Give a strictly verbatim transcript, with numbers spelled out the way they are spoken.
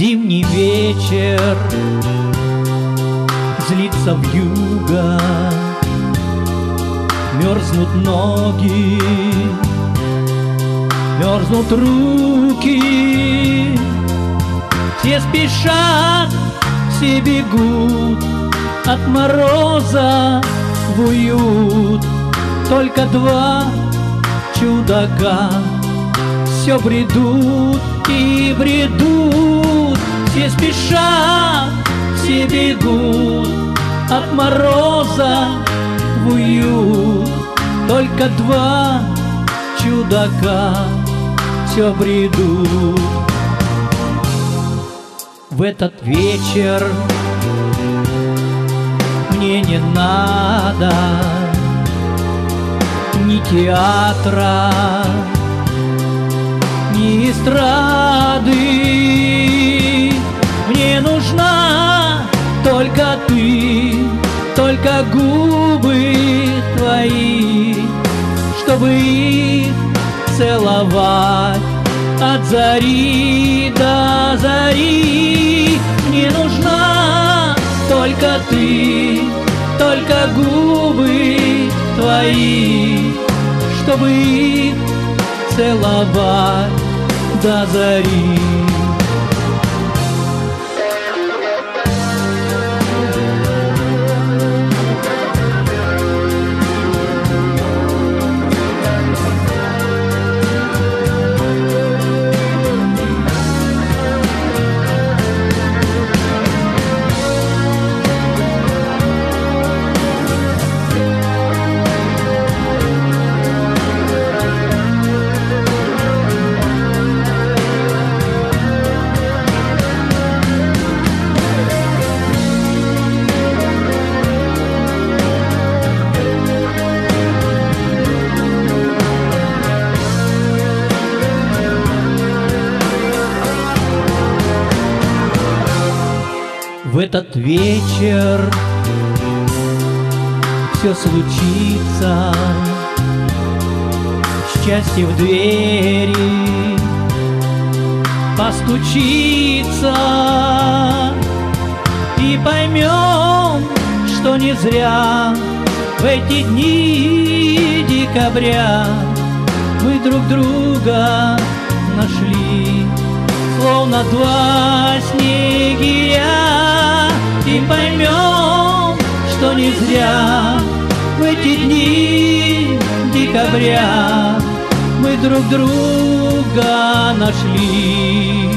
Зимний вечер злится вьюга, мерзнут ноги, мерзнут руки. Все спешат, все бегут от мороза в уют. Только два чудака все бредут и бредут. Все спешат, все бегут от мороза в уют. Только два чудака все бредут. В этот вечер мне не надо ни театра, ни эстрады. Мне нужна только ты, только губы твои, чтобы их целовать от зари до зари. Мне нужна только ты, только губы твои, чтобы их целовать до зари. В этот вечер все случится, счастье в двери постучится, и поймем, что не зря в эти дни декабря мы друг друга нашли, словно два снегиря. И поймем, что не зря в эти дни декабря мы друг друга нашли.